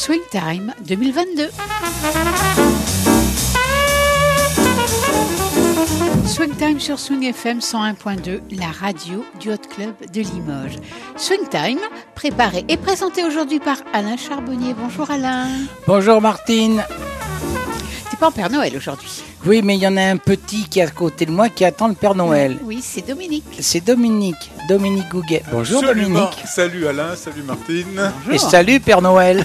Swing Time 2022. Swing Time sur Swing FM 101.2, la radio du Hot Club de Limoges. Swing Time, préparé et présenté aujourd'hui par Alain Charbonnier. Bonjour Alain. Bonjour Martine. T'es pas en Père Noël aujourd'hui? Oui, mais il y en a un petit qui est à côté de moi qui attend le Père Noël. Oui, c'est Dominique. C'est Dominique Gouguet. Bonjour Salut Dominique. Salut Alain, salut Martine. Bonjour. Et salut Père Noël.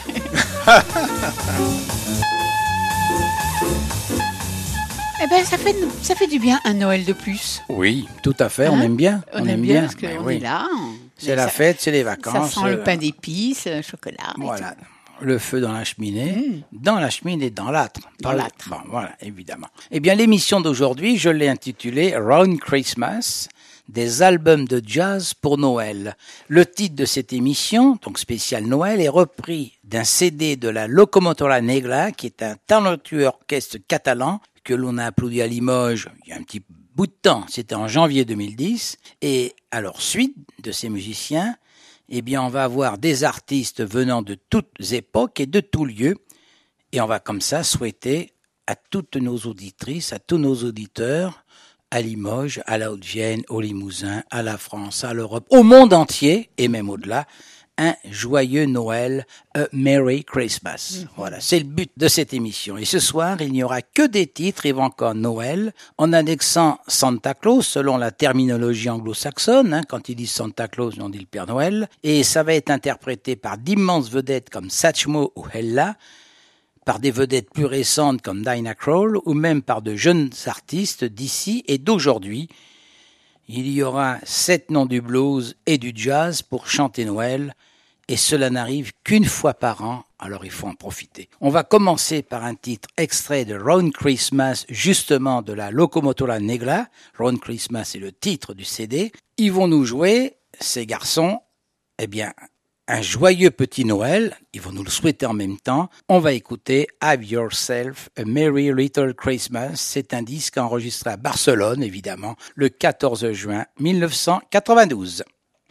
Eh ben, ça fait du bien un Noël de plus. Oui, tout à fait, on aime bien. On aime bien parce qu'on est là. C'est la fête, c'est les vacances. Ça sent le pain d'épices, le chocolat. Voilà. Le feu dans la cheminée, dans l'âtre. Dans l'âtre. Bon, voilà, évidemment. Eh bien, l'émission d'aujourd'hui, je l'ai intitulée Round Christmas, des albums de jazz pour Noël. Le titre de cette émission, donc spécial Noël, est repris d'un CD de la Locomotora Negra, qui est un talentueux orchestre catalan que l'on a applaudi à Limoges il y a un petit bout de temps. C'était en janvier 2010. Et à leur suite de ces musiciens, eh bien, on va avoir des artistes venant de toutes époques et de tous lieux. Et on va comme ça souhaiter à toutes nos auditrices, à tous nos auditeurs, à Limoges, à la Haute-Vienne, au Limousin, à la France, à l'Europe, au monde entier et même au-delà, un joyeux Noël, a Merry Christmas. Voilà, c'est le but de cette émission. Et ce soir, il n'y aura que des titres évoquant Noël, en annexant Santa Claus, selon la terminologie anglo-saxonne. Quand ils disent Santa Claus, on dit le Père Noël. Et ça va être interprété par d'immenses vedettes comme Satchmo ou Ella, par des vedettes plus récentes comme Dinah Krall, ou même par de jeunes artistes d'ici et d'aujourd'hui. Il y aura 7 noms du blues et du jazz pour chanter Noël, et cela n'arrive qu'une fois par an, alors il faut en profiter. On va commencer par un titre extrait de Round Christmas, justement de la Locomotora Negra. Round Christmas est le titre du CD. Ils vont nous jouer, ces garçons, eh bien, un joyeux petit Noël. Ils vont nous le souhaiter en même temps. On va écouter Have Yourself a Merry Little Christmas. C'est un disque enregistré à Barcelone, évidemment, le 14 juin 1992.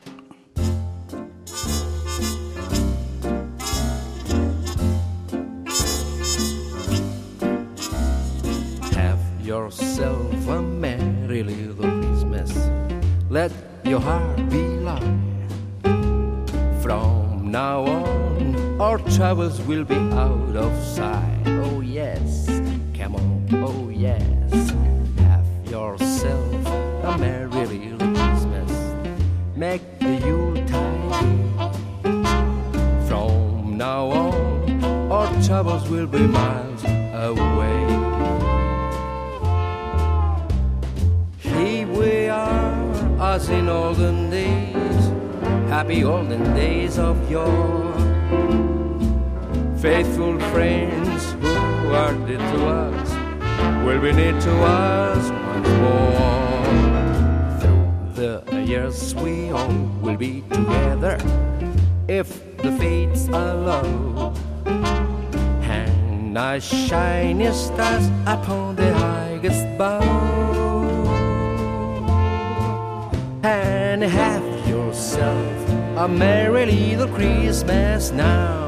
Have yourself a merry little Christmas. Let your heart be light. From now on, our troubles will be out of sight. Oh yes, come on, oh yes. Have yourself a merry little Christmas. Make the Yuletide. From now on, our troubles will be miles away. Here we are, as in olden days. Happy olden days of yore. Faithful friends who are dear to us will be near to us once more. Through the years we all will be together, if the fates allow. Hang nice shiny stars upon the highest bough, and have yourself a merry little Christmas now.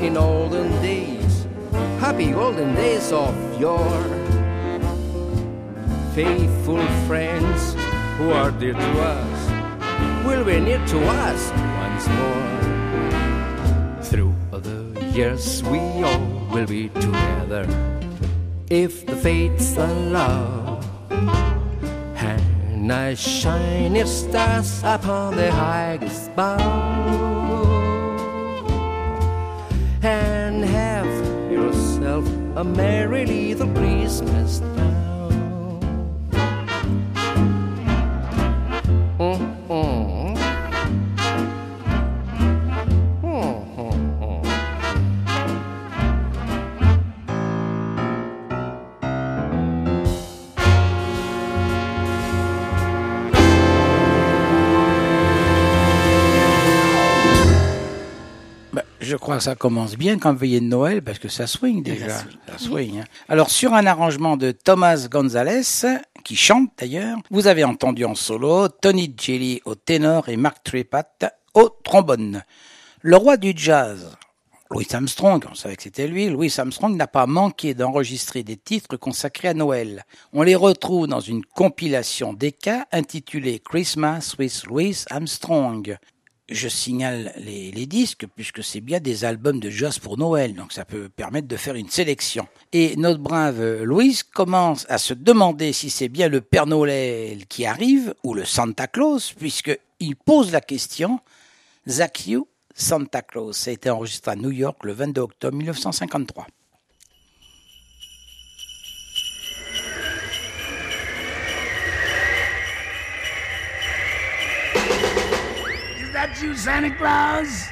in olden days, happy olden days of yore. Faithful friends who are dear to us will be near to us once more. Through the years we all will be together, if the fates allow. And I shine its stars upon the highest bough, and have yourself a merry little Christmas now. Je crois que ça commence bien comme veillée de Noël, parce que ça swing déjà. Ça swing, hein. Alors, sur un arrangement de Thomas Gonzalez, qui chante d'ailleurs, vous avez entendu en solo Tony Gelly au ténor et Mark Tripat au trombone. Le roi du jazz, Louis Armstrong, on savait que c'était lui, Louis Armstrong n'a pas manqué d'enregistrer des titres consacrés à Noël. On les retrouve dans une compilation d'Eka intitulée Christmas with Louis Armstrong. Je signale les disques puisque c'est bien des albums de jazz pour Noël, donc ça peut permettre de faire une sélection. Et notre brave Louise commence à se demander si c'est bien le Père Noël qui arrive ou le Santa Claus, puisqu'il pose la question « Zach You, Santa Claus ». Ça a été enregistré à New York le 22 octobre 1953. Is that you, Santa Claus?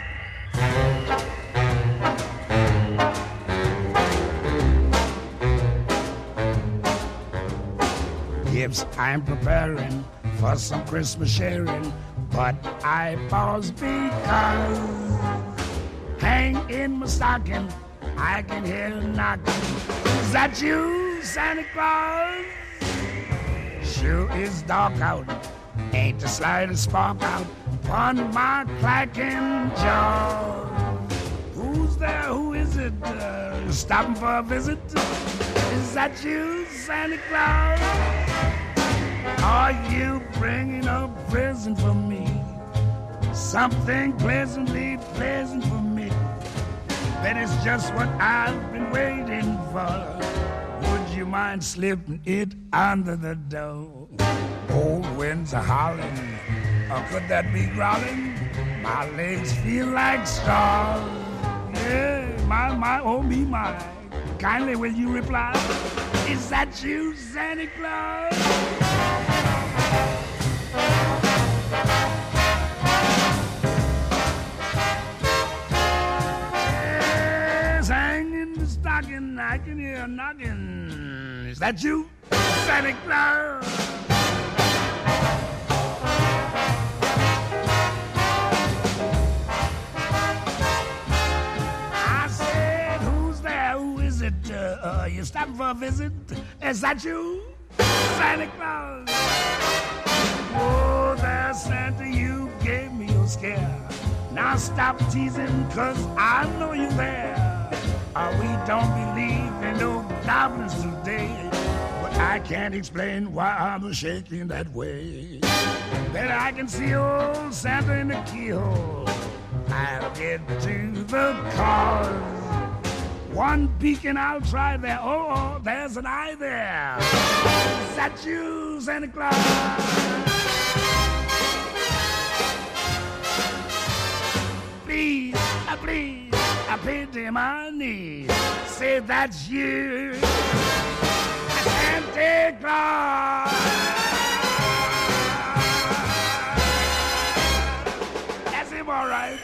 Gifts I'm preparing for some Christmas sharing, but I pause because hang in my stocking, I can hear knocking. Is that you, Santa Claus? Sure is dark out, ain't the slightest spark out on my clacking jaw. Who's there? Who is it? Stopping for a visit? Is that you, Santa Claus? Are you bringing a present for me? Something pleasantly pleasant for me. That is just what I've been waiting for. Would you mind slipping it under the door? Old winds are howling, or could that be growling? My legs feel like straws. Yeah, my, oh me, my. Kindly will you reply? Is that you, Santa Claus? Yes, hang in the stocking, I can hear a knocking. Is that you, Santa Claus? You stopping for a visit? Is that you, Santa Claus? Oh, there, Santa, you gave me a scare. Now stop teasing, 'cause I know you're there. We don't believe in no goblins today, but I can't explain why I'm shaking that way. Then I can see old Santa in the keyhole. I'll get to the cause. One beacon, I'll try there. Oh, there's an eye there. Is that you, Santa Claus? Please, I pity my knees. Say that's you, Santa Claus. That's him, all right.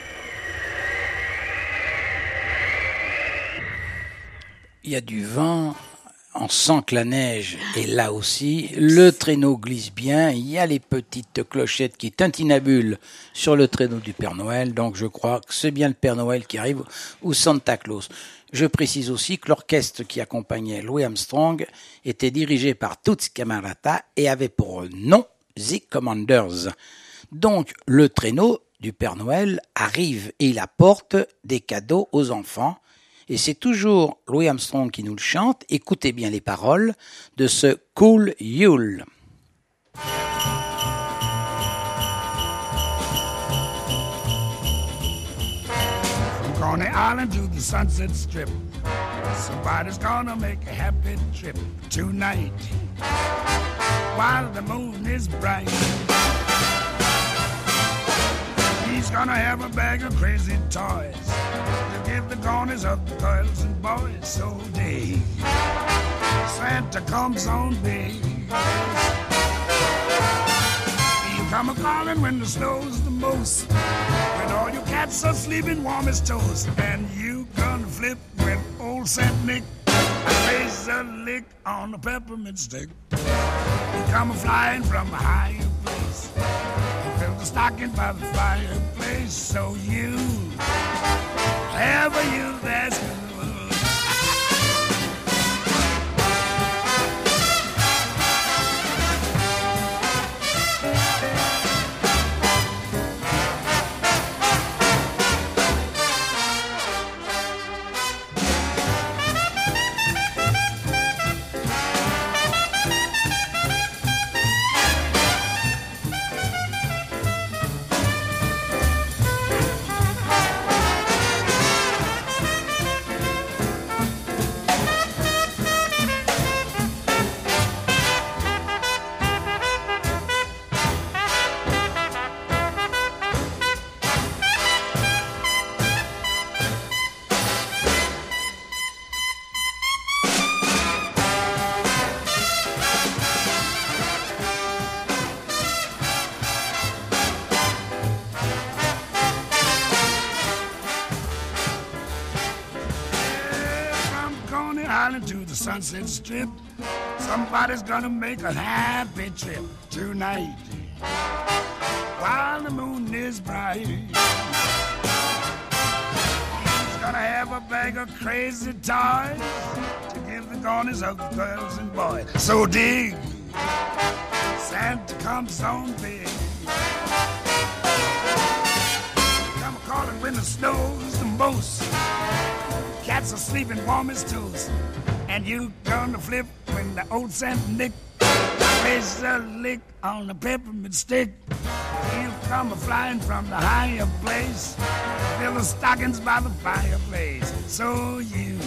Il y a du vent, on sent que la neige est là aussi, le traîneau glisse bien, il y a les petites clochettes qui tintinabulent sur le traîneau du Père Noël, donc je crois que c'est bien le Père Noël qui arrive ou Santa Claus. Je précise aussi que l'orchestre qui accompagnait Louis Armstrong était dirigé par Toots Camerata et avait pour nom The Commanders. Donc le traîneau du Père Noël arrive et il apporte des cadeaux aux enfants. Et c'est toujours Louis Armstrong qui nous le chante. Écoutez bien les paroles de ce Cool Yule. From Coney Island to the Sunset Strip, somebody's gonna make a happy trip tonight while the moon is bright. He's gonna have a bag of crazy toys to give the corners of the girls and boys. So dig, Santa comes on big. He'll come a-calling when the snow's the most, when all your cats are sleeping warm as toast. And you gonna flip when old Saint Nick plays a lick on a peppermint stick. He'll come a-flying from a higher place, fill the stocking by the fireplace. So you, ever you, that's good. To the Sunset Strip, somebody's gonna make a happy trip tonight while the moon is bright. He's gonna have a bag of crazy toys to give the corners of the girls and boys. So dig, Santa comes on big. Come a-calling when the snow's the most, cats are sleeping warm as toast. And you gonna flip when the old Saint Nick plays a lick on a peppermint stick. He'll come a-flying from the higher place, fill the stockings by the fireplace. So you,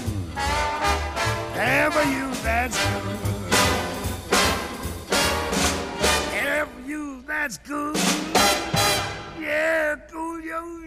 ever you, that's good. Ever you, that's good. Yeah, cool, yo.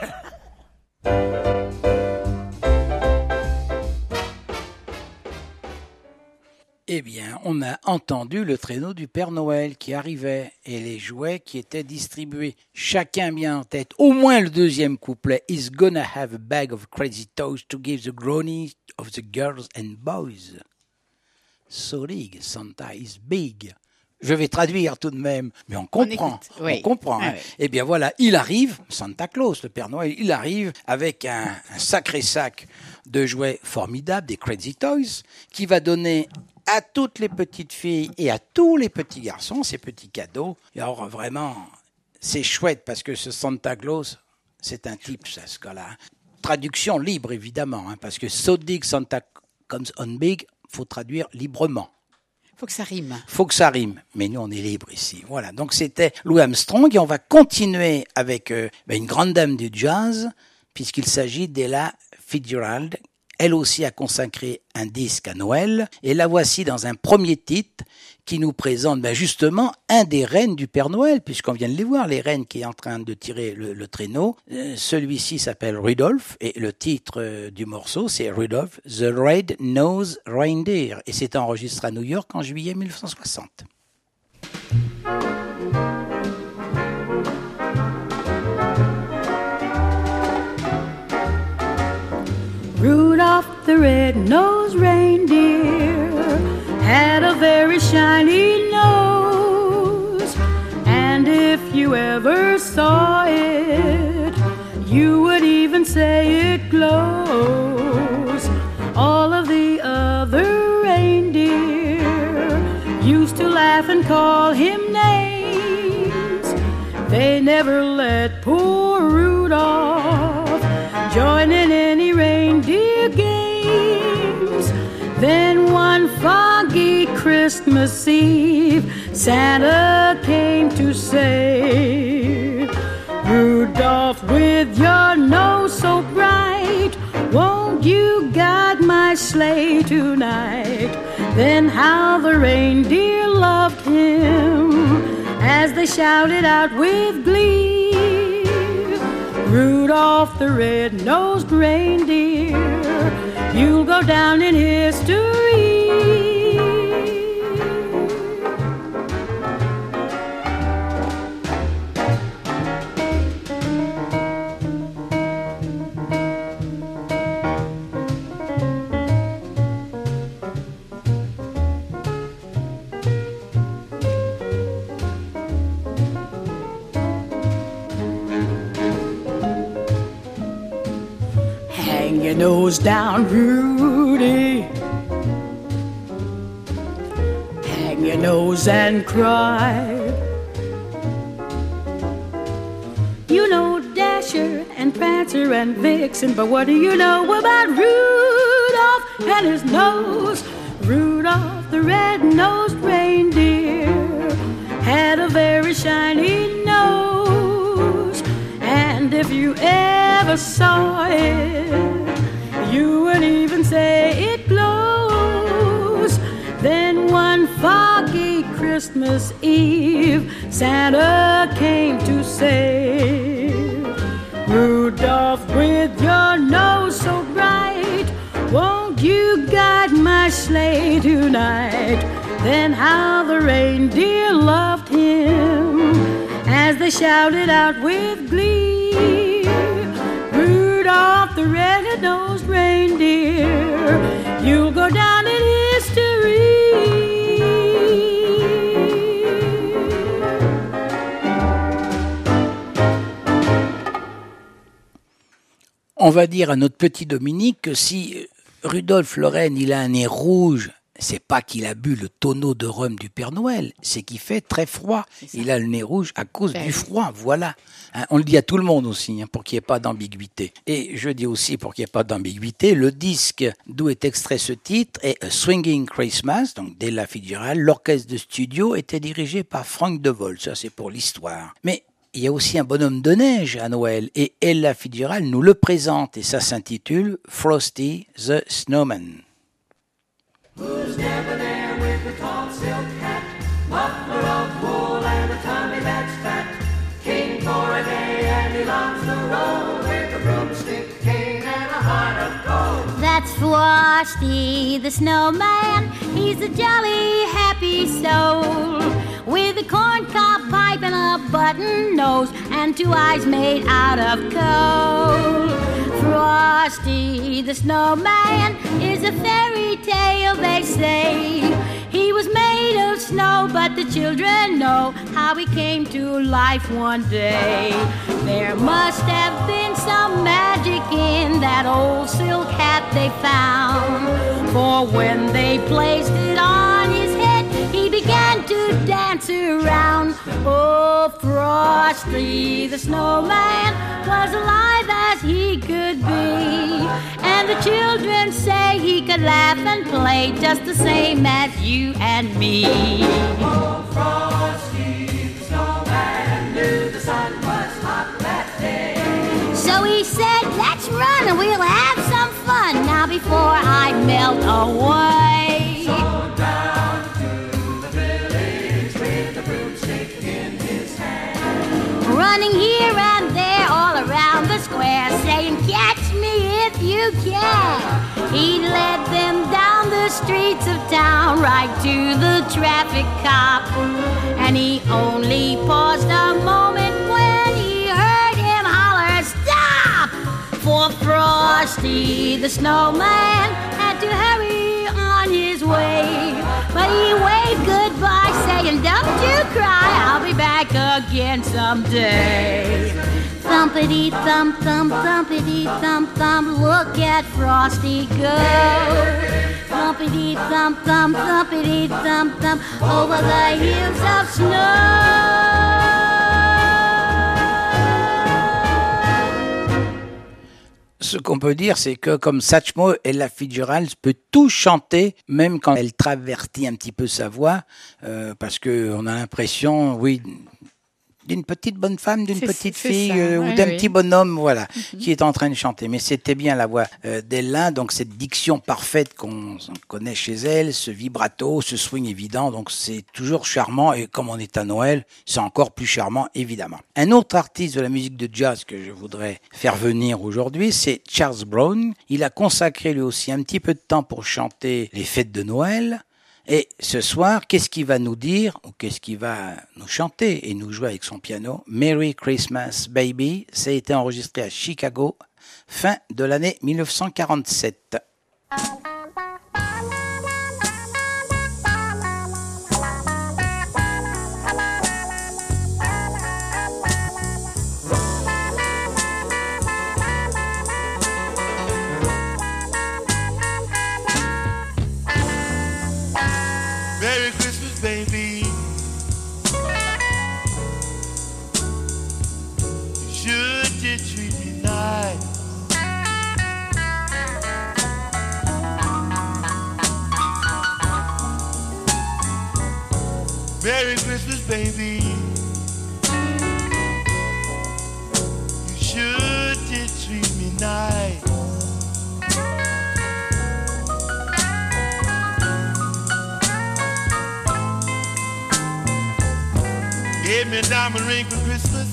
Eh bien, on a entendu le traîneau du Père Noël qui arrivait et les jouets qui étaient distribués. Chacun bien en tête, au moins le deuxième couplet. He's gonna have a bag of crazy toys to give the grannies of the girls and boys. So big, Santa is big. Je vais traduire tout de même, mais on comprend. On comprend. Hein. Eh bien voilà, il arrive, Santa Claus, le Père Noël, il arrive avec un sacré sac de jouets formidables, des crazy toys, qui va donner à toutes les petites filles et à tous les petits garçons ces petits cadeaux. Et alors vraiment, c'est chouette parce que ce Santa Claus, c'est un type, ça, ce gars-là. Traduction libre, évidemment, hein, parce que So big Santa comes on big, faut traduire librement. Faut que ça rime. Faut que ça rime. Mais nous, on est libre ici. Voilà. Donc, c'était Louis Armstrong et on va continuer avec une grande dame du jazz puisqu'il s'agit d'Ella Fitzgerald. Elle aussi a consacré un disque à Noël et la voici dans un premier titre qui nous présente justement un des rennes du Père Noël, puisqu'on vient de les voir, les rennes qui est en train de tirer le traîneau. Celui-ci s'appelle Rudolph et le titre du morceau c'est Rudolph the Red-Nosed Reindeer et c'est enregistré à New York en juillet 1960. Rudolph the red-nosed reindeer had a very shiny nose, and if you ever saw it, you would even say it glows. All of the other reindeer used to laugh and call him names They never let poor Rudolph join in any reindeer games. Then one foggy Christmas Eve, Santa came to say, Rudolph, with your nose so bright, won't you guide my sleigh tonight? Then how the reindeer loved him as they shouted out with glee, Rudolph the red-nosed reindeer, you'll go down in history. Hang your nose down, Rudy. Hang your nose and cry. You know Dasher and Prancer and Vixen, but what do you know about Rudolph and his nose? Rudolph the red-nosed reindeer had a very shiny nose, and if you ever saw it, you would even say it glows. Then one foggy Christmas Eve, Santa came to say, Rudolph, with your nose so bright, won't you guide my sleigh tonight? Then how the reindeer loved him as they shouted out with glee, Rudolph the red-nosed reindeer, you'll go down in history. On va dire à notre petit Dominique que si Rudolf le Renne, il a un nez rouge, c'est pas qu'il a bu le tonneau de rhum du Père Noël, c'est qu'il fait très froid. Il a le nez rouge à cause du froid, voilà. Hein, on le dit à tout le monde aussi, hein, pour qu'il n'y ait pas d'ambiguïté. Et je dis aussi, pour qu'il n'y ait pas d'ambiguïté, le disque d'où est extrait ce titre est A Swinging Christmas, donc d'Ella Fitzgerald. L'orchestre de studio était dirigé par Frank DeVol, ça c'est pour l'histoire. Mais il y a aussi un bonhomme de neige à Noël, et Ella Fitzgerald nous le présente, et ça s'intitule Frosty the Snowman. Who's debonair with a tall silk hat, muffler of wool and a tummy that's fat, king for a day and he loves to roll with a broomstick, cane and a heart of gold. That's Frosty the Snowman, he's a jolly happy soul, with a corncob pipe and a button nose and two eyes made out of coal. Frosty the Snowman is a fairy tale, they say. He was made of snow, but the children know how he came to life one day. There must have been some magic in that old silk hat they found, for when they placed it on his head, he began to dance around. Oh, Frosty the Snowman was alive as he could be, and the children say he could laugh and play just the same as you and me. Oh, Frosty the Snowman knew the sun was hot that day, so he said, let's run and we'll have some fun now before I melt away. so down to the village with the broomstick in his hand, Running here and there all around the square, saying, catch me if you can. He led them down the streets of town, right to the traffic cop. And he only paused a moment when he heard him holler, stop! For Frosty the Snowman had to hurry on his way. But he waved goodbye, saying, don't you cry, I'll be back again someday. Thumpity thump thump, thumpity thump thump, look at Frosty go. Thumpity thump thump, thumpity thump thump, over the hills of snow. Ce qu'on peut dire, c'est que comme Satchmo, Ella Fitzgerald peut tout chanter, même quand elle travertit un petit peu sa voix, parce que on a l'impression, oui, d'une petite bonne femme, d'une petite fille ou d'un petit bonhomme, voilà, qui est en train de chanter. Mais c'était bien la voix d'Ella, donc cette diction parfaite qu'on connaît chez elle, ce vibrato, ce swing évident, donc c'est toujours charmant. Et comme on est à Noël, c'est encore plus charmant, évidemment. Un autre artiste de la musique de jazz que je voudrais faire venir aujourd'hui, c'est Charles Brown. Il a consacré lui aussi un petit peu de temps pour chanter les fêtes de Noël. Et ce soir, qu'est-ce qu'il va nous dire, ou qu'est-ce qu'il va nous chanter et nous jouer avec son piano? Merry Christmas, Baby. Ça a été enregistré à Chicago, fin de l'année 1947. Merry Christmas, baby. You sure did treat me nice. Merry Christmas, baby. You sure did treat me nice. Gave me a diamond ring for Christmas.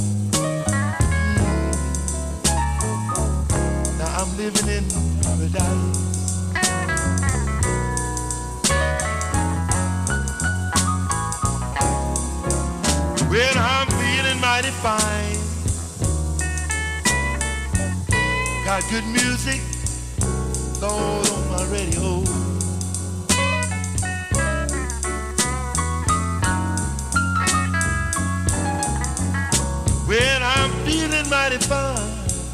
Now I'm living in paradise. Well, I'm feeling mighty fine. Got good music, Lord, on my radio. Well, I'm feeling mighty fine.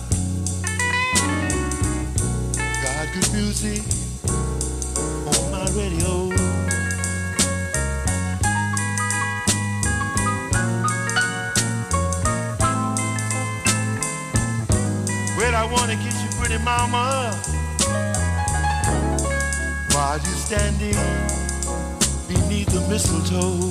Got good music on my radio. Well, I wanna kiss you, pretty mama, while you're standing beneath the mistletoe.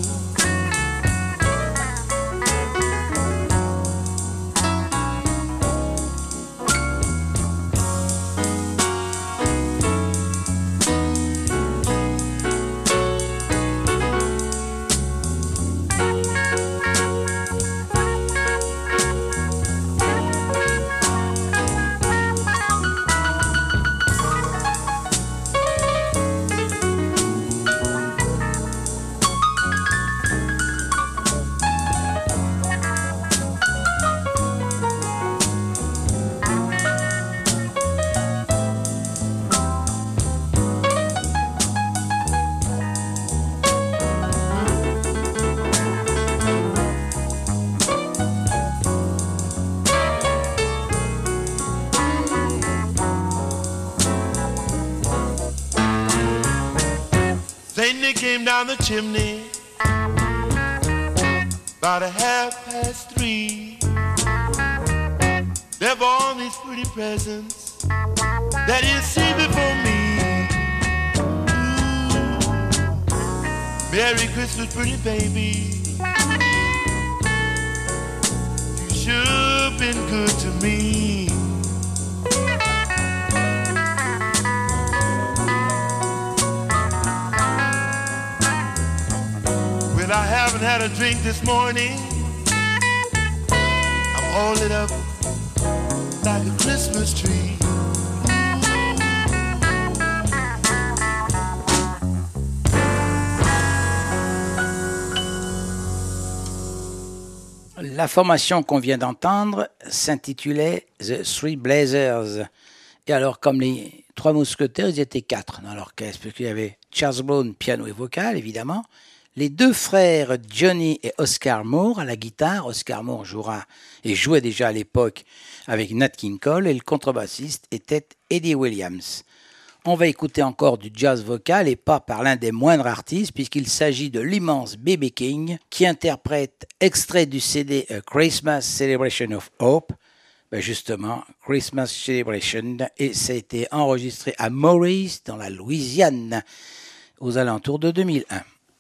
Then they came down the chimney about 3:30. Left all these pretty presents that you see before me. Ooh, Merry Christmas, pretty baby. You sure been good to me. Well, I haven't had a drink this morning. I'm all lit up like a Christmas tree. La formation qu'on vient d'entendre s'intitulait The Three Blazers. Et alors, comme les trois mousquetaires, ils étaient quatre dans l'orchestre, parce qu'il y avait Charles Brown, piano et vocal, évidemment, les deux frères Johnny et Oscar Moore à la guitare. Oscar Moore jouera et jouait déjà à l'époque avec Nat King Cole, et le contrebassiste était Eddie Williams. On va écouter encore du jazz vocal, et pas par l'un des moindres artistes, puisqu'il s'agit de l'immense B.B. King, qui interprète extrait du CD A Christmas Celebration of Hope, Justement, Christmas Celebration, et ça a été enregistré à Maurice, dans la Louisiane, aux alentours de 2001.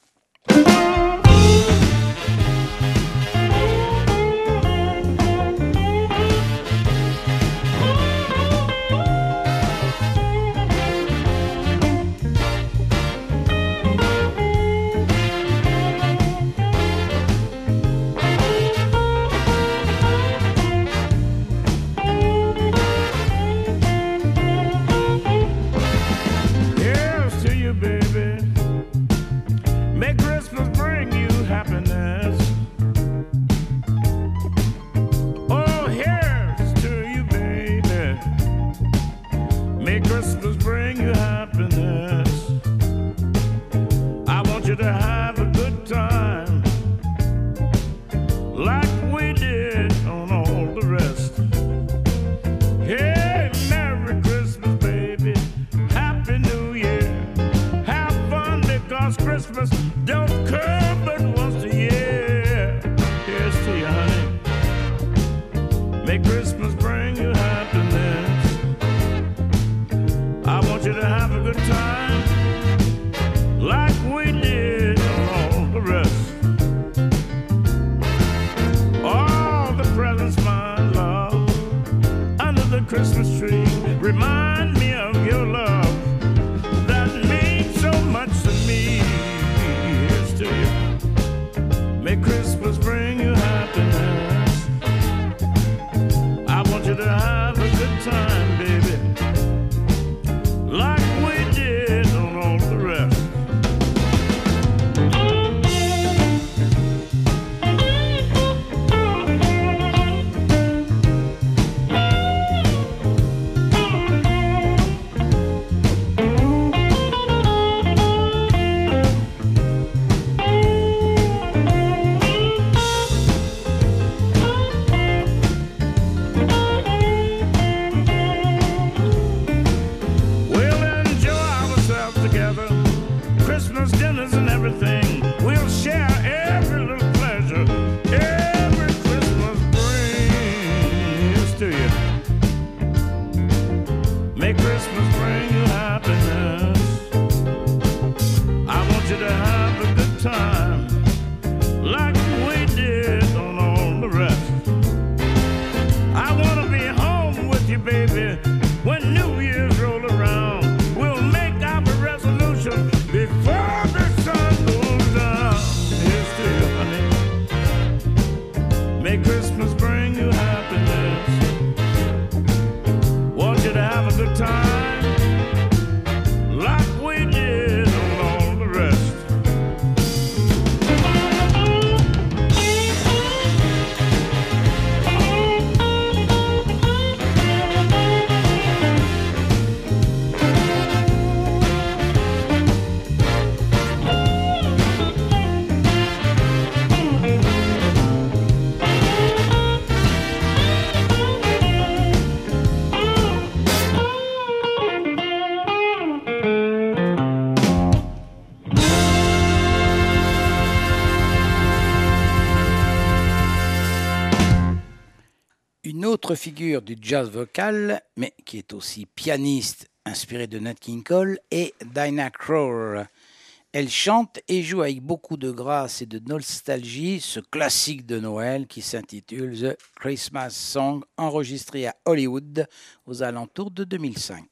Autre figure du jazz vocal, mais qui est aussi pianiste, inspirée de Nat King Cole, est Dinah Crowell. Elle chante et joue avec beaucoup de grâce et de nostalgie ce classique de Noël qui s'intitule The Christmas Song, enregistré à Hollywood aux alentours de 2005.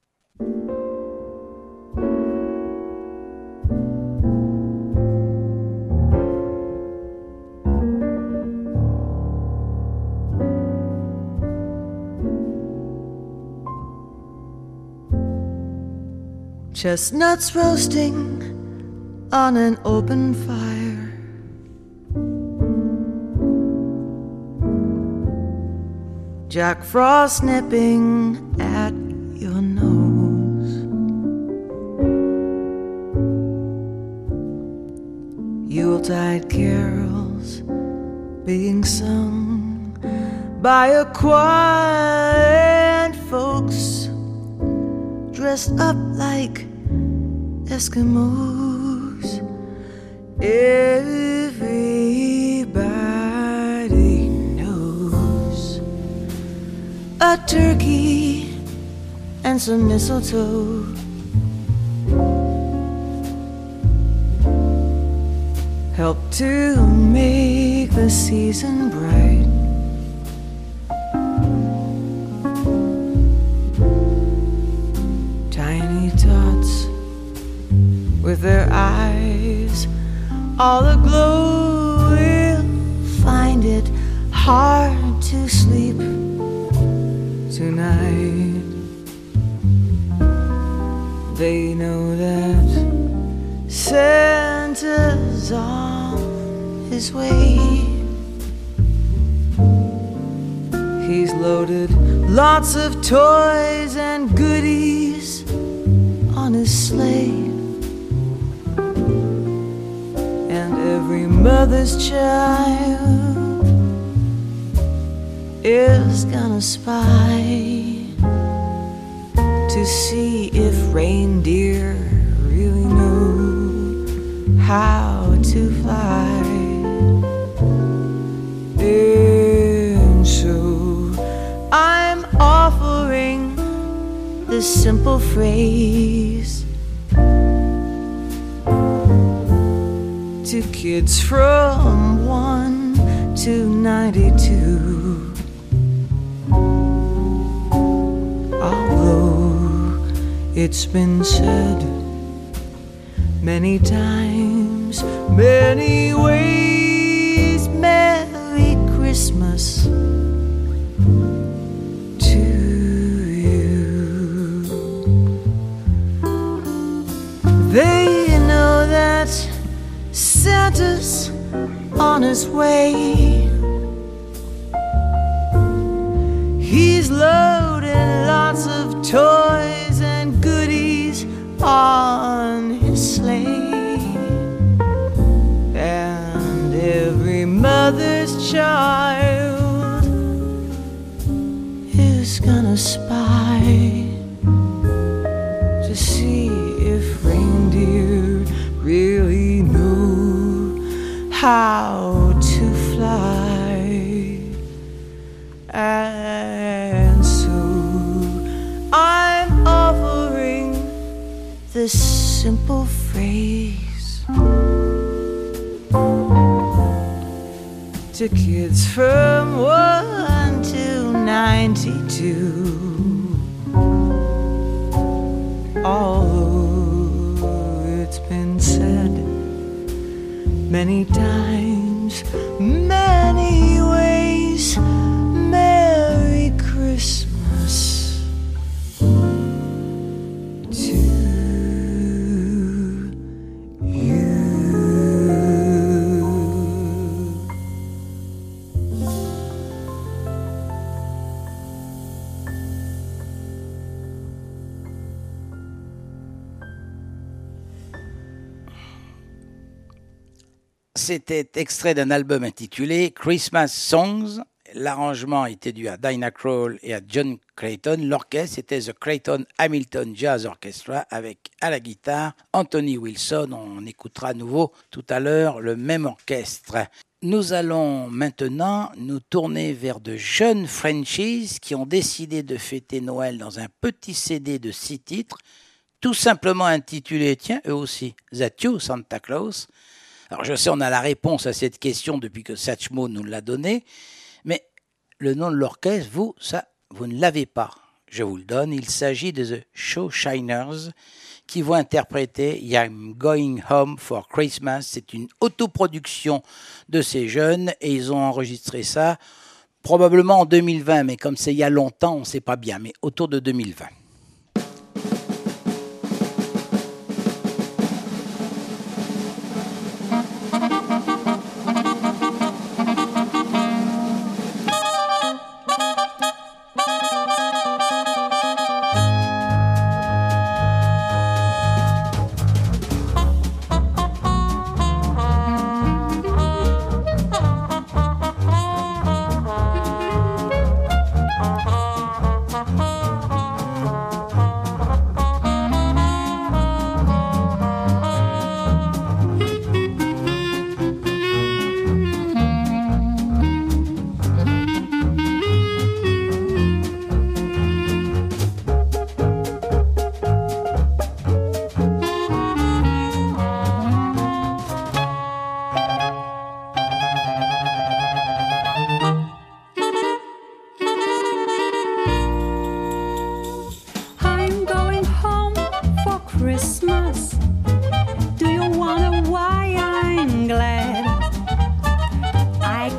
Chestnuts roasting on an open fire, Jack Frost nipping at your nose, Yuletide carols being sung by a choir and folks dressed up like Eskimos. Everybody knows a turkey and some mistletoe. Help to make the season bright. Tiny tots with their eyes all aglow will find it hard to sleep tonight. They know that Santa's on his way. He's loaded lots of toys and goodies on his sleigh. And every mother's child is gonna spy to see if reindeer really know how to fly. And so I'm offering this simple phrase to kids from 1 to 92. Although it's been said many times, many ways, Merry Christmas to you. They know that Santa's on his way. He's loaded lots of toys and goodies on his sleigh. And every mother's child is gonna spy to see if reindeer really know how to fly. And so I'm offering this simple phrase to kids from 1 to 92. Although it's been said many times, many ways, Merry Christmas to you. C'était extrait d'un album intitulé Christmas Songs. L'arrangement était dû à Dinah Crowell et à John Clayton. L'orchestre était The Clayton Hamilton Jazz Orchestra avec à la guitare Anthony Wilson. On écoutera à nouveau tout à l'heure le même orchestre. Nous allons maintenant nous tourner vers de jeunes Frenchies qui ont décidé de fêter Noël dans un petit CD de 6 titres, tout simplement intitulé, tiens, eux aussi, That You, Santa Claus. Alors je sais, on a la réponse à cette question depuis que Satchmo nous l'a donné, mais le nom de l'orchestre, vous ne l'avez pas. Je vous le donne, il s'agit de The Showshiners qui vont interpréter I'm Going Home for Christmas. C'est une autoproduction de ces jeunes et ils ont enregistré ça probablement en 2020, mais comme c'est il y a longtemps, on ne sait pas bien, mais autour de 2020.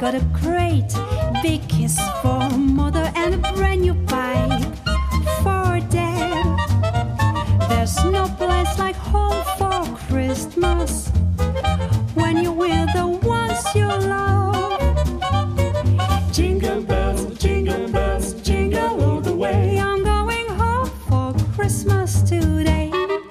got a great big kiss for mother and a brand new pipe for dad. There's no place like home for Christmas when you're with the ones you love. Jingle bells, jingle all the way. I'm going home for Christmas today.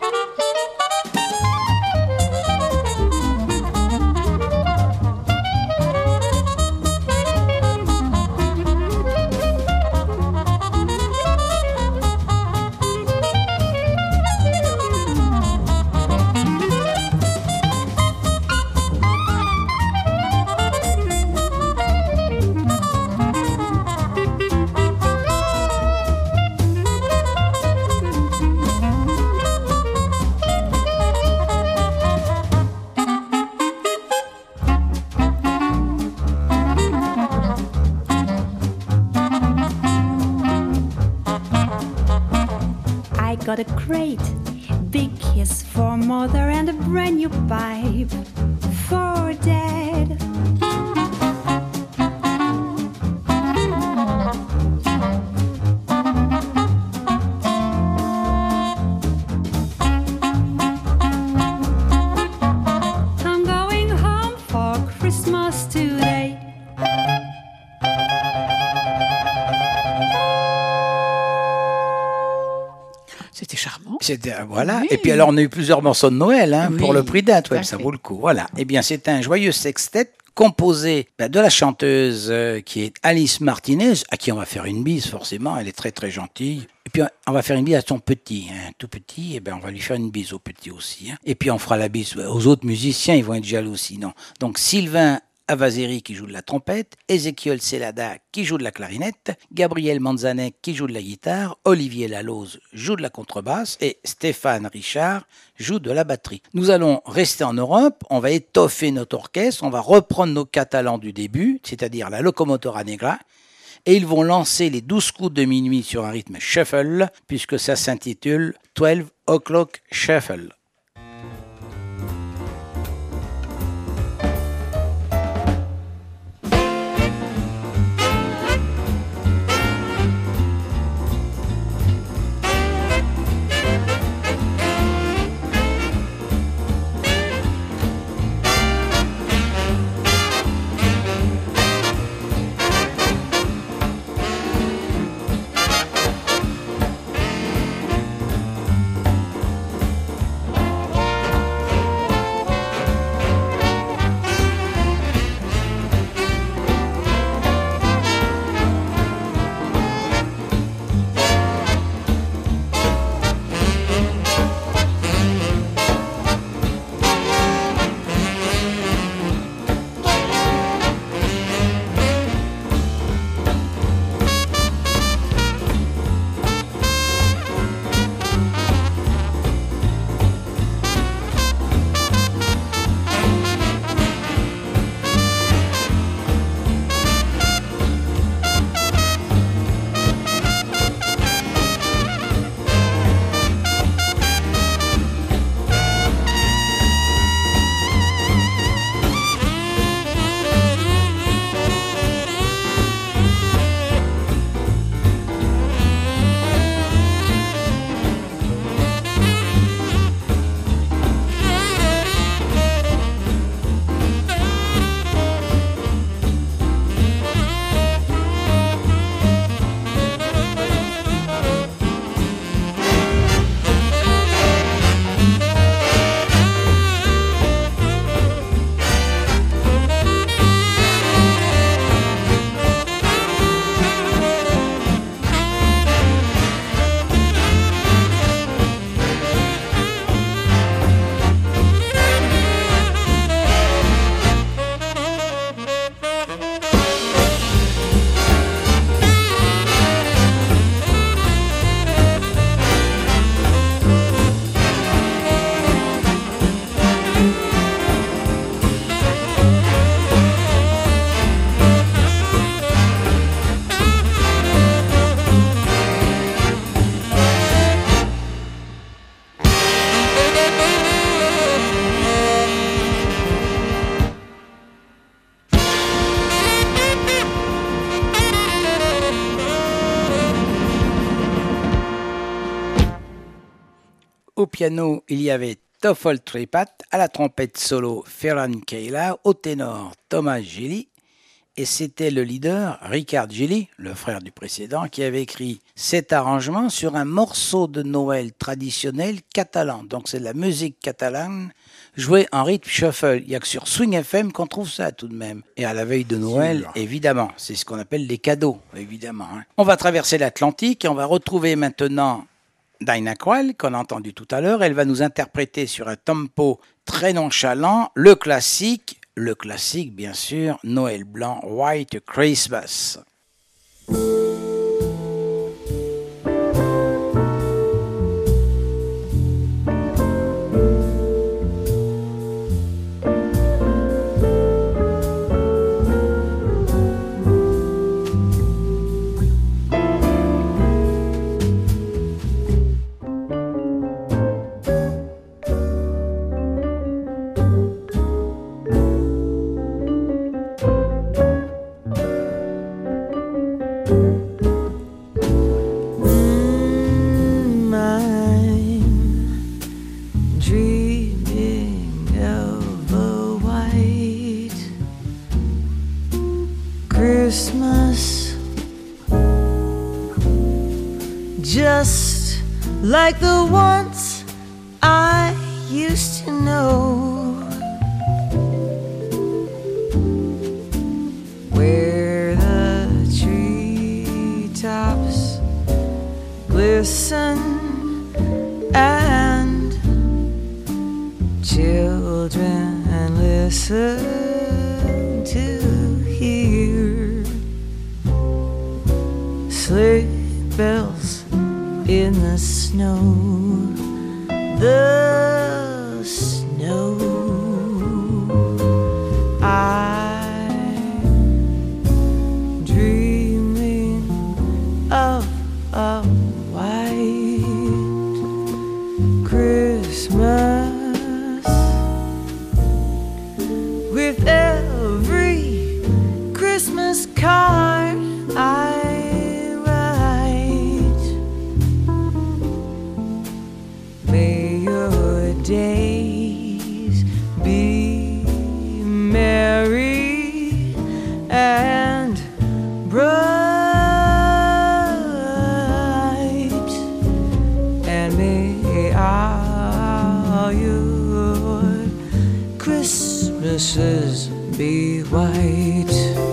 Got a great big kiss for mother and a brand new pipe for dad. I'm going home for Christmas today. C'était charmant. Voilà. Oui. Et puis alors, on a eu plusieurs morceaux de Noël Oui, pour le prix d'un, ça fait. vaut le coup. Voilà. Eh bien, c'est un joyeux sextet composé de la chanteuse qui est Alice Martinez, à qui on va faire une bise forcément. Elle est très très gentille. Et puis on va faire une bise à son petit, tout petit. Et ben on va lui faire une bise au petit aussi. Et puis on fera la bise aux autres musiciens. Ils vont être jaloux sinon. Donc Sylvain Avazeri qui joue de la trompette, Ezequiel Celada qui joue de la clarinette, Gabriel Manzanek qui joue de la guitare, Olivier Laloze joue de la contrebasse et Stéphane Richard joue de la batterie. Nous allons rester en Europe, on va étoffer notre orchestre, on va reprendre nos Catalans du début, c'est-à-dire la Locomotora Negra, et ils vont lancer les 12 coups de minuit sur un rythme shuffle, puisque ça s'intitule 12 O'Clock Shuffle. piano, il y avait Toffol Tripat, à la trompette solo Ferran Keila, au ténor Thomas Gilly, et c'était le leader Ricard Gilly, le frère du précédent, qui avait écrit cet arrangement sur un morceau de Noël traditionnel catalan. Donc c'est de la musique catalane jouée en rythme shuffle. Il n'y a que sur Swing FM qu'on trouve ça tout de même. Et à la veille de Noël, évidemment, c'est ce qu'on appelle les cadeaux, évidemment. On va traverser l'Atlantique et on va retrouver maintenant Dinah Crowell, qu'on a entendu tout à l'heure. Elle va nous interpréter sur un tempo très nonchalant le classique bien sûr, Noël blanc, White Christmas. Just like the ones I used to know, where the treetops glisten and children listen to hear sleigh bells in the snow, the snow. I'm dreaming of a white Christmas, with every Christmas card I days be merry and bright, and may all your Christmases be white.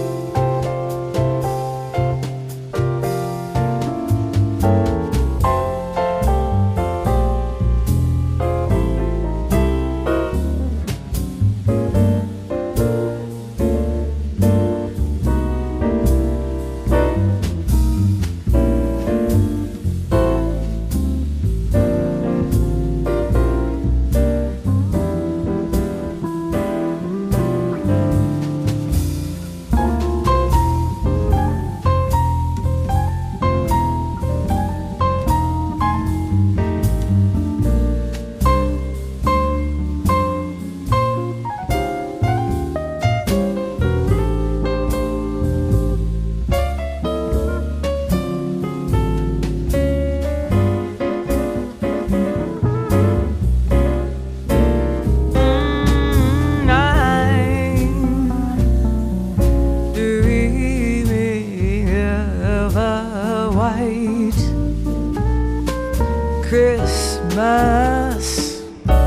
Christmas,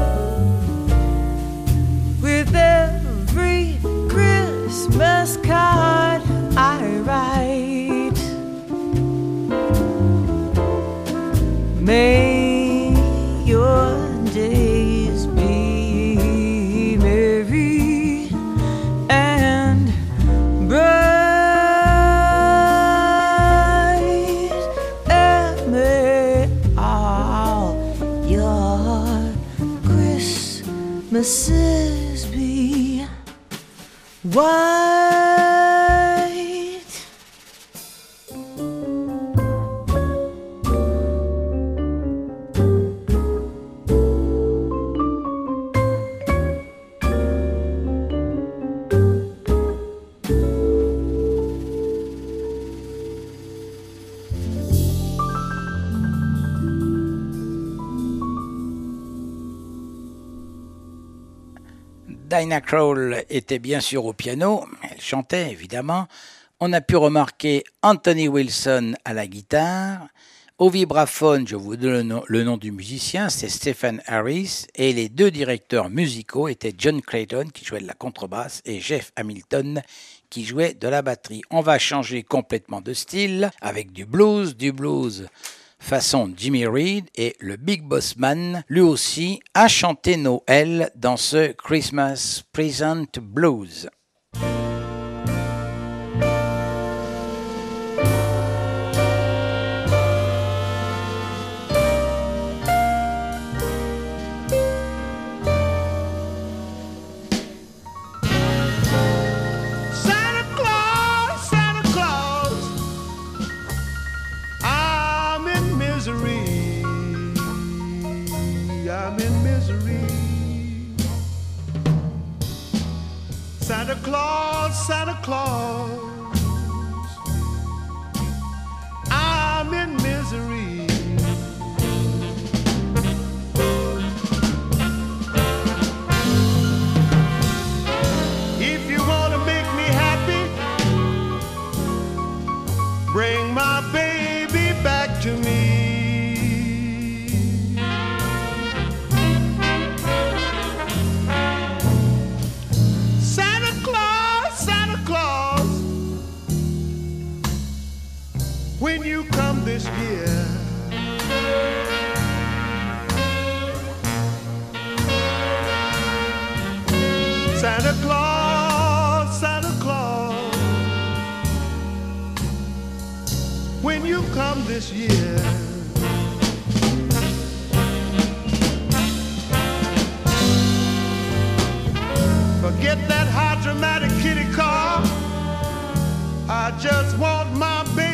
with every Christmas card I write. May your days be merry and bright, and may all your Christmases be white. Dinah Crowell était bien sûr au piano, elle chantait évidemment. On a pu remarquer Anthony Wilson à la guitare. Au vibraphone, je vous donne le nom du musicien, c'est Stephen Harris, et les deux directeurs musicaux étaient John Clayton qui jouait de la contrebasse et Jeff Hamilton qui jouait de la batterie. On va changer complètement de style avec du blues façon Jimmy Reed, et le Big Boss Man, lui aussi, a chanté Noël dans ce Christmas Present Blues. Santa Claus, Santa Claus, I'm in misery. If you want to make me happy, bring my baby back to me. When you come this year, Santa Claus, Santa Claus, when you come this year, forget that high dramatic kitty car, I just want my baby.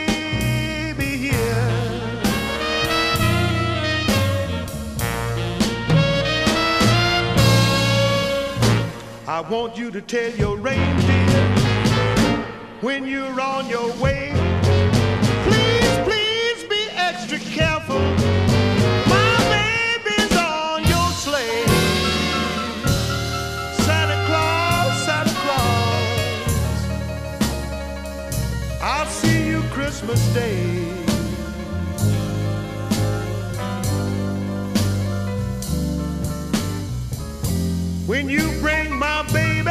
I want you to tell your reindeer when you're on your way, please, please be extra careful. My baby's on your sleigh. Santa Claus, Santa Claus, I'll see you Christmas Day. When you bring my baby,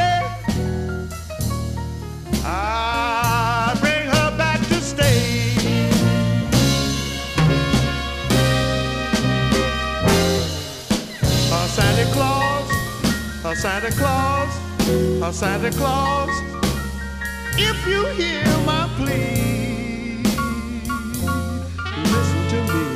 I bring her back to stay. Santa Claus, Santa Claus, Santa Claus, if you hear my plea, listen to me.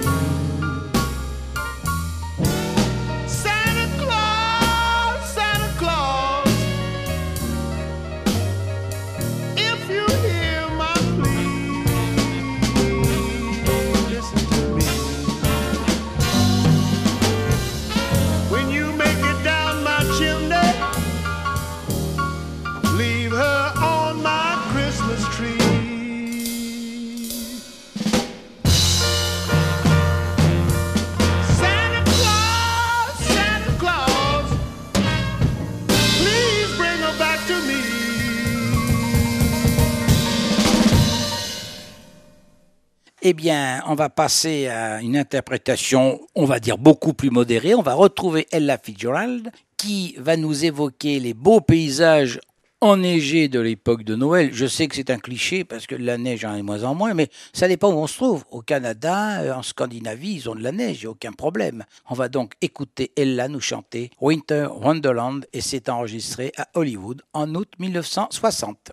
Eh bien, on va passer à une interprétation, on va dire beaucoup plus modérée. On va retrouver Ella Fitzgerald qui va nous évoquer les beaux paysages enneigés de l'époque de Noël. Je sais que c'est un cliché parce que la neige en est moins en moins, mais ça dépend où on se trouve. Au Canada, en Scandinavie, ils ont de la neige, il n'y a aucun problème. On va donc écouter Ella nous chanter Winter Wonderland et c'est enregistré à Hollywood en août 1960.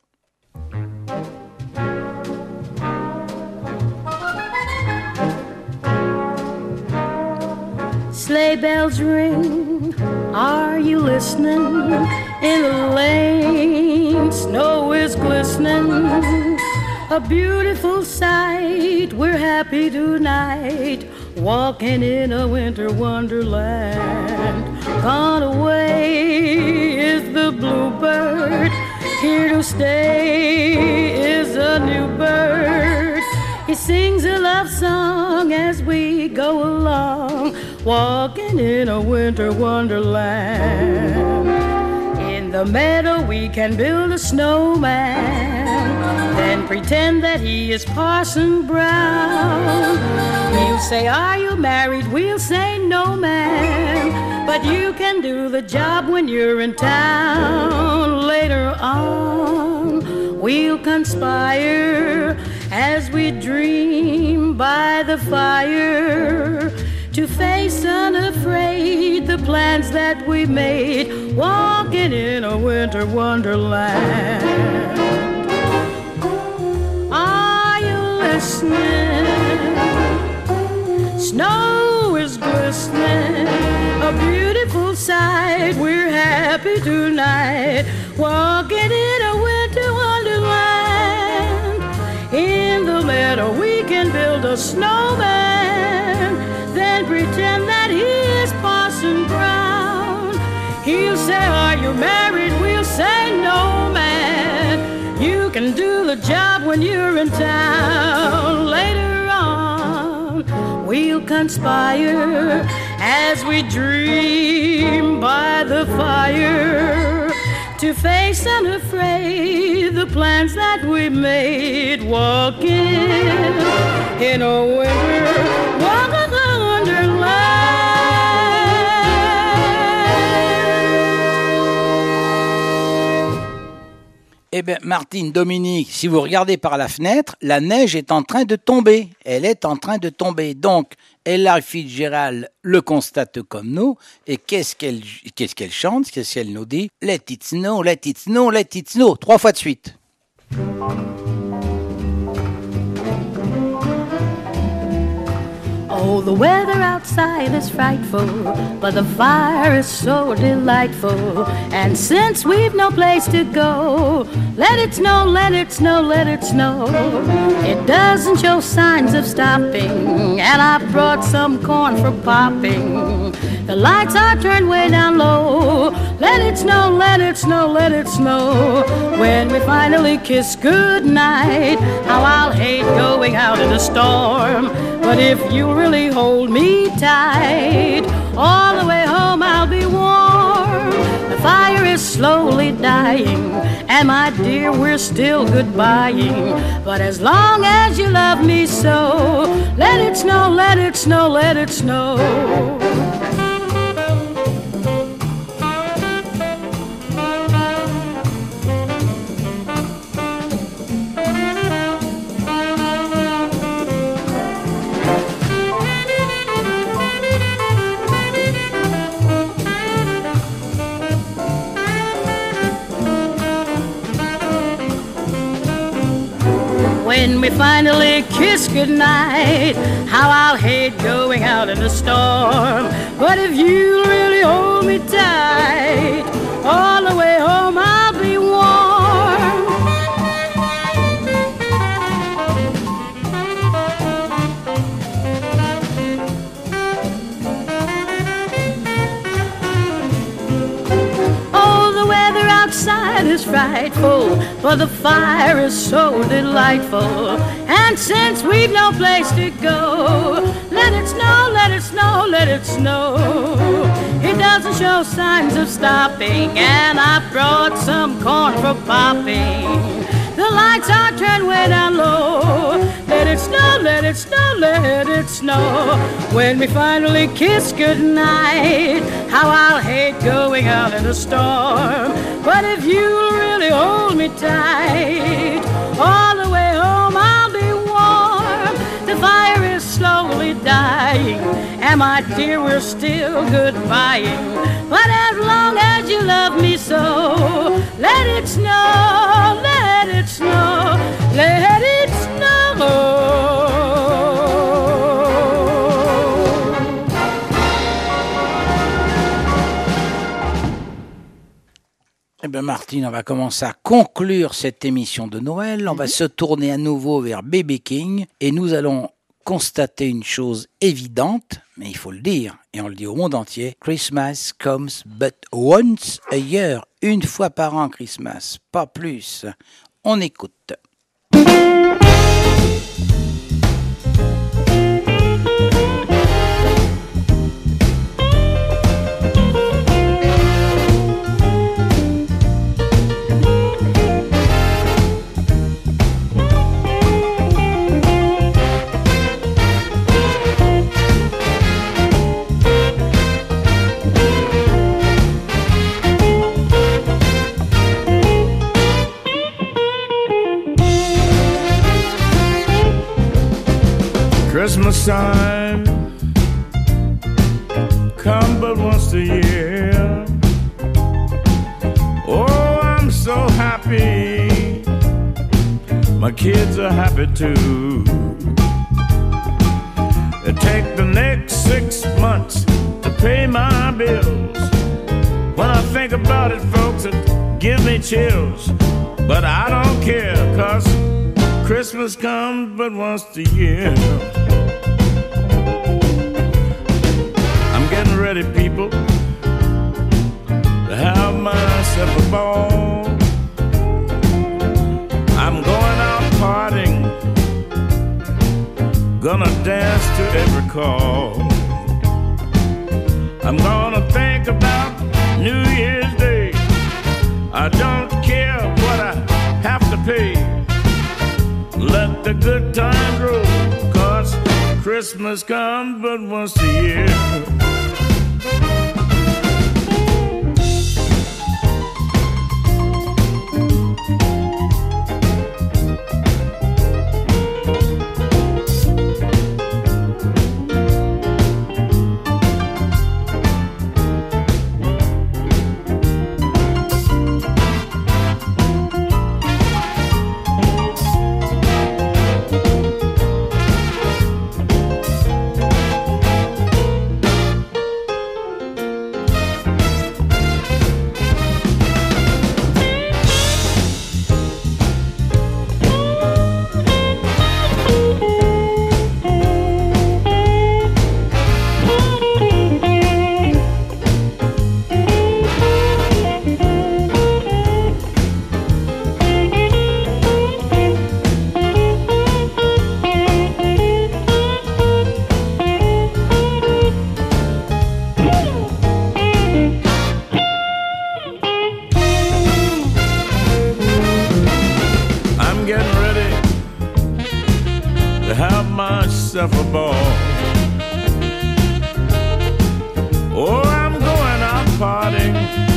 Sleigh bells ring, are you listening? In the lane, snow is glistening. A beautiful sight, we're happy tonight, walking in a winter wonderland. Gone away is the bluebird, here to stay is a new bird. He sings a love song as we go along, walking in a winter wonderland. the meadow we can build a snowman, then pretend that he is Parson Brown. He'll say, are you married? We'll say, no, ma'am. But you can do the job when you're in town. Later on, we'll conspire as we dream by the fire to face unafraid the plans that we made, walking in a winter wonderland. Are you listening? Snow is glistening, a beautiful sight. We're happy tonight, walking in a winter wonderland. In the meadow we can build a snowman, then pretend that he is Parson Brown. He'll say, are you married? We'll say, no, man. You can do the job when you're in town. Later on, we'll conspire as we dream by the fire to face unafraid the plans that we made, walking in a winter wonderland. Eh bien, Martine, Dominique, si vous regardez par la fenêtre, la neige est en train de tomber. Elle est en train de tomber. Donc, Ella Fitzgerald le constate comme nous. Et qu'est-ce qu'elle chante? Qu'est-ce qu'elle nous dit? Let it snow, let it snow, let it snow. 3 fois de suite. Oh, the weather outside is frightful, but the fire is so delightful. And since we've no place to go, let it snow, let it snow, let it snow. It doesn't show signs of stopping, and I brought some corn for popping. The lights are turned way down low. Let it snow, let it snow, let it snow. When we finally kiss goodnight, how I'll hate going out in a storm. But if you really hold me tight, all the way home I'll be warm. The fire is slowly dying, and my dear, we're still goodbying. But as long as you love me so, let it snow, let it snow, let it snow. When we finally kiss goodnight, how I'll hate going out in the storm. But if you really hold me tight, all the way home I'll be warm. Oh, the weather outside is frightful, but the fire is so delightful. And since we've no place to go, let it snow, let it snow, let it snow. It doesn't show signs of stopping, and I brought some corn for popping. The lights are turned way down low. Let it snow, let it snow, let it snow. When we finally kiss goodnight, how I'll hate going out in a storm. But if you'll really hold me tight, all the way home I'll be warm. The fire is slowly dying, and my dear, we're still goodbying. But as long as you love me so, let it snow, let it snow, let it snow. Eh bien, Martine, on va commencer à conclure cette émission de Noël. On va se tourner à nouveau vers B.B. King et nous allons constater une chose évidente, mais il faut le dire, et on le dit au monde entier. Christmas comes but once a year. Une fois par an, Christmas, pas plus. On écoute. Christmas time come but once a year. Oh, I'm so happy. My kids are happy too. It take the next 6 months to pay my bills. When I think about it, folks, it gives me chills. But I don't care, 'cause Christmas comes but once a year. I'm getting ready, people, to have myself a ball. I'm going out partying, gonna dance to every call. I'm gonna think about New Year's Day. I don't care what I have to pay. Let the good times roll, 'cause Christmas comes but once a year. Myself a ball. Oh, I'm going out partying,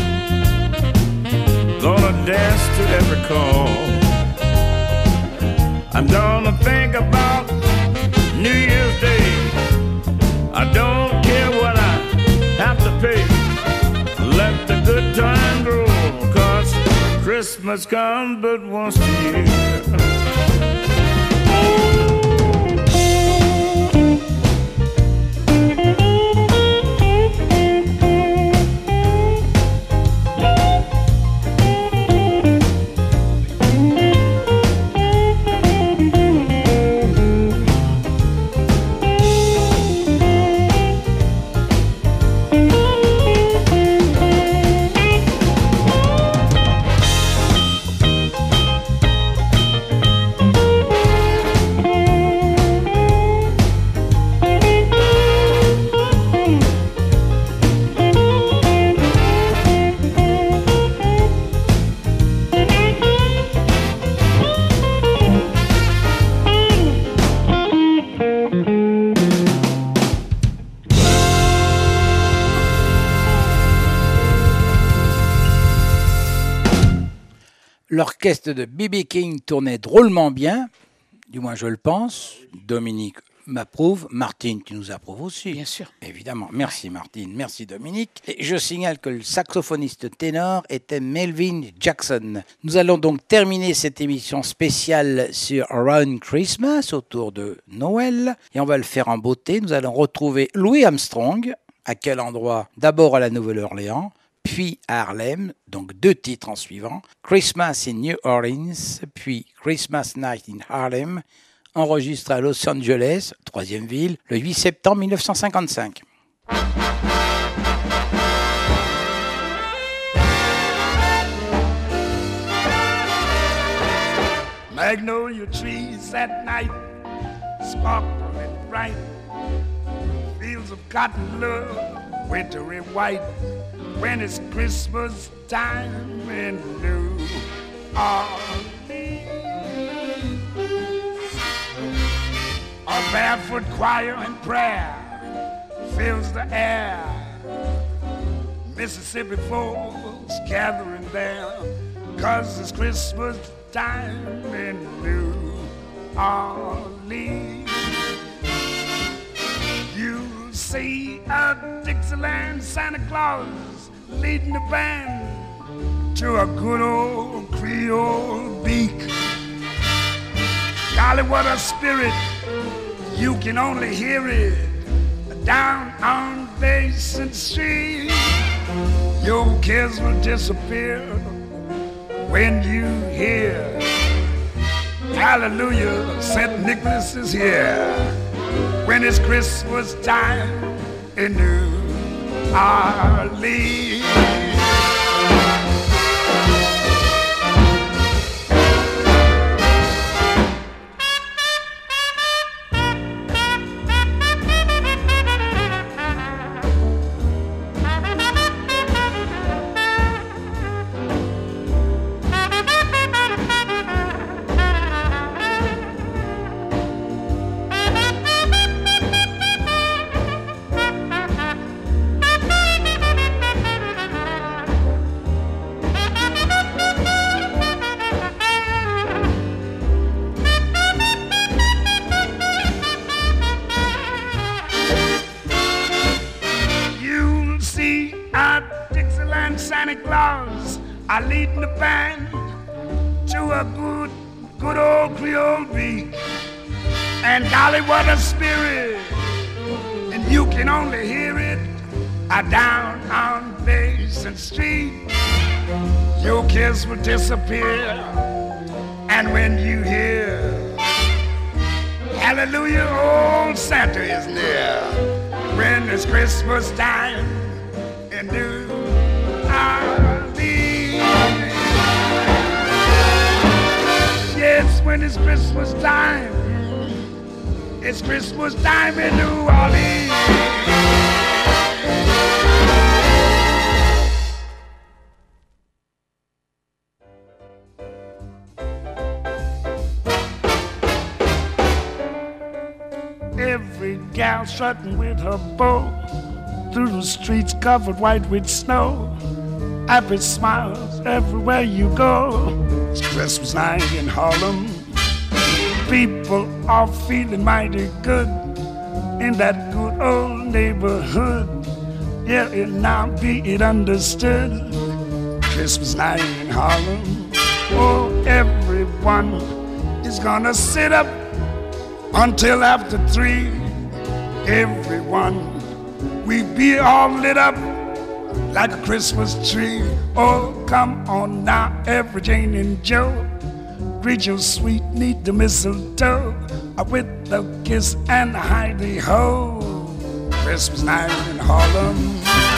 gonna dance to every call. I'm gonna think about New Year's Day. I don't care what I have to pay. Let the good times roll, 'cause Christmas comes but once a year. L'orchestre de B.B. King tournait drôlement bien, du moins je le pense. Dominique m'approuve. Martine, tu nous approuves aussi. Bien sûr. Évidemment. Merci Martine, merci Dominique. Et je signale que le saxophoniste ténor était Melvin Jackson. Nous allons donc terminer cette émission spéciale sur Around Christmas, autour de Noël. Et on va le faire en beauté. Nous allons retrouver Louis Armstrong. À quel endroit? D'abord à la Nouvelle-Orléans, puis à Harlem, donc 2 titres en suivant, Christmas in New Orleans, puis Christmas Night in Harlem, enregistré à Los Angeles, 3e ville, le 8 septembre 1955. Magnolia trees at night, sparkling bright, fields of cotton love, wintry white, when it's Christmas time in New Orleans. A barefoot choir and prayer fills the air. Mississippi folks gathering there, 'cause it's Christmas time in New Orleans. see a Dixieland Santa Claus leading the band to a good old Creole beak. Golly, what a spirit, you can only hear it down on Basin Street. Your cares will disappear when you hear hallelujah, St. Nicholas is here. When it's Christmas time in New Orleans. Santa Claus are leading the band to a good old Creole beat. And golly, what a spirit, and you can only hear it down on Basin Street. Your kiss will disappear, and when you hear hallelujah, old Santa is near. When it's Christmas time in New Yes, when it's Christmas time, it's Christmas time in New Orleans. Every gal strutting with her bow through the streets covered white with snow. Happy smiles everywhere you go. It's Christmas night in Harlem. People are feeling mighty good in that good old neighborhood. Yeah, it now be it understood. Christmas night in Harlem. Oh, everyone is gonna sit up until after 3. Everyone, we be all lit up like a Christmas tree. Oh, come on now, every Jane and Joe, greet your sweet, neat the mistletoe with a kiss and a hidey-ho. Christmas night in Harlem.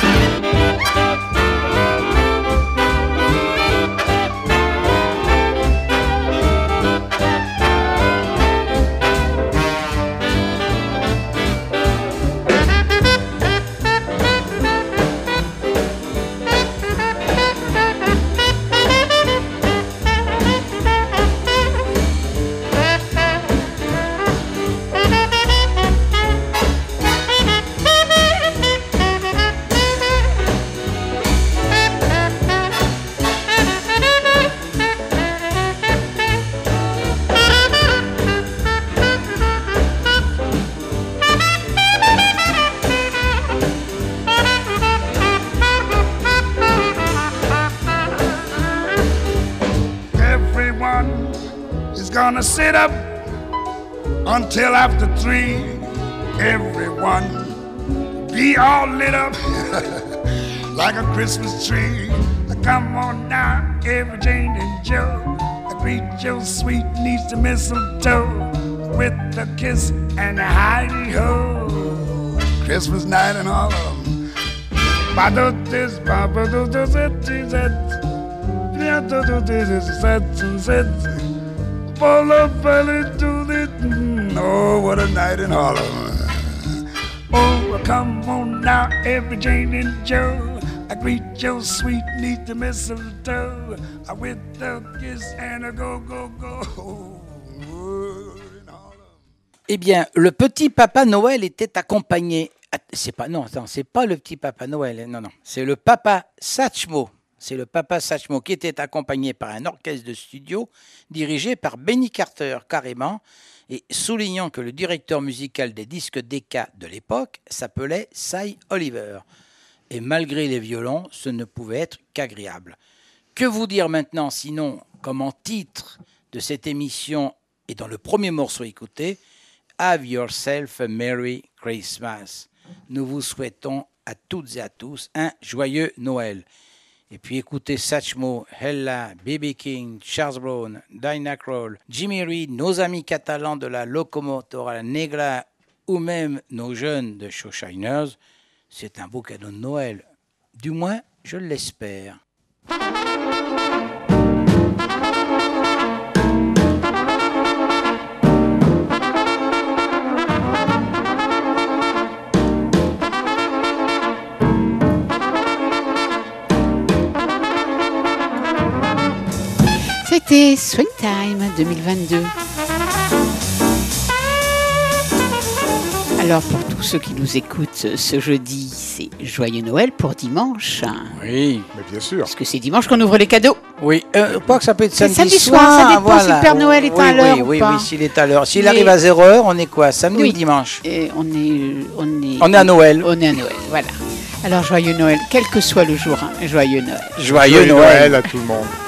Gonna sit up until after 3. Everyone be all lit up like a Christmas tree. Come on now, every Jane and Joe, greet your sweet niece the mistletoe with a kiss and a hidey-ho. Christmas night in Harlem. Oh, what a night in Harlem. Oh, come on now, every Jane and Joe, I greet your sweet neath the mistletoe with a kiss and a go, go, go. Eh bien, le petit Papa Noël était accompagné. C'est pas le petit Papa Noël, non, c'est le Papa Satchmo. c'est le Papa Satchmo qui était accompagné par un orchestre de studio dirigé par Benny Carter, carrément, et soulignant que le directeur musical des disques Decca de l'époque s'appelait Cy Oliver. Et malgré les violons, ce ne pouvait être qu'agréable. Que vous dire maintenant, sinon, comme en titre de cette émission et dans le premier morceau écouté, Have Yourself a Merry Christmas. Nous vous souhaitons à toutes et à tous un joyeux Noël. Et puis écoutez Satchmo, Ella, B.B. King, Charles Brown, Dinah Kroll, Jimmy Reed, nos amis catalans de la Locomotora Negra ou même nos jeunes de Showshiners. C'est un beau cadeau de Noël. Du moins, je l'espère. C'était Swing Time 2022. Alors pour tous ceux qui nous écoutent ce jeudi, c'est Joyeux Noël pour dimanche. Oui, mais bien sûr. Parce que c'est dimanche qu'on ouvre les cadeaux. Oui, pas que ça peut être samedi soir, ça dépend voilà. si le Père Noël est à l'heure ou pas. Oui, s'il est à l'heure. S'il arrive à 0h, on est quoi, samedi ou dimanche? Et on est à Noël. On est à Noël, voilà. Alors joyeux Noël, quel que soit le jour, hein, joyeux Noël. Joyeux Noël à tout le monde.